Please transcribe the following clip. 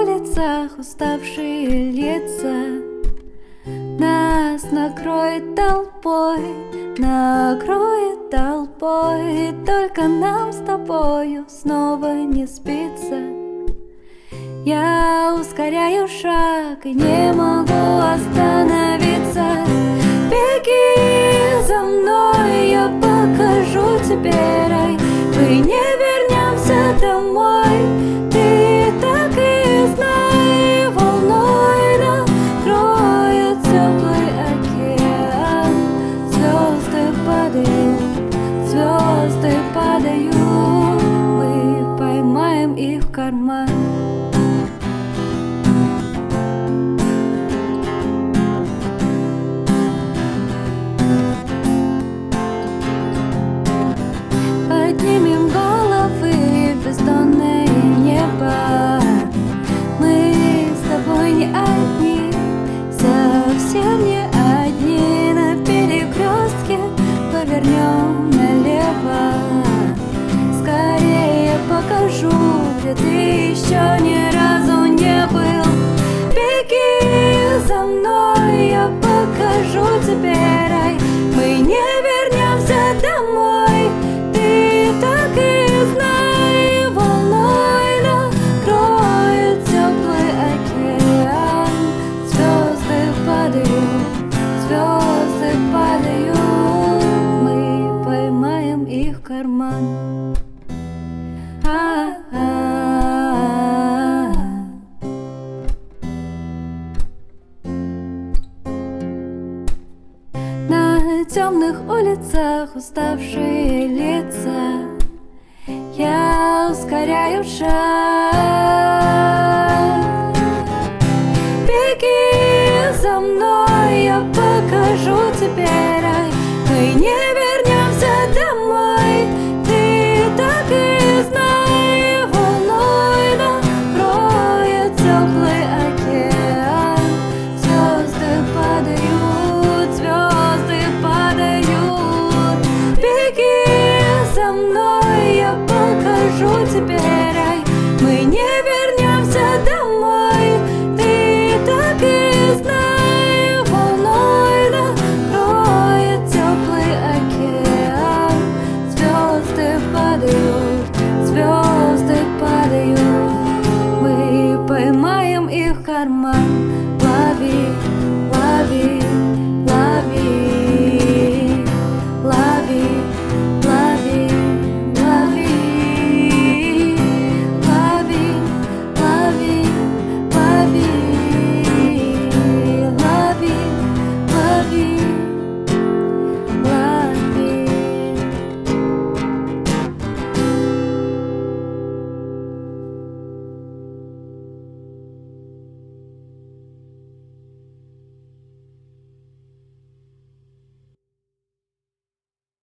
улицах уставшие лица. Нас накроет толпой, только нам с тобою снова не спится. Я ускоряю шаг и не могу остановиться. Беги за мной, я покажу тебе рай. Мы не вернемся домой, ты так и знай. Волной накроет теплый океан. Звезды падают, мы поймаем их в карман. Поднимем головы в бездонное небо. Мы с тобой не одни, совсем не одни. На перекрестке повернем налево. Скорее покажу, где ты еще ни разу не был. Беги за мной, я покажу тебе рай. Мы не вернемся домой, ты так и знай. Волной накроет теплый океан. Звезды падают, мы поймаем их в карман. На темных улицах уставшие лица. Я ускоряю шаг. Беги за мной, я покажу тебе рай. Мы не вернемся домой, ты так и знай. Волной накроет теплый океан. Звезды падают. Беги за мной, я покажу тебе рай. Мы не вернемся домой, ты так и знай. Волной накроет теплый океан. Звезды падают, мы поймаем их в карман. Лови.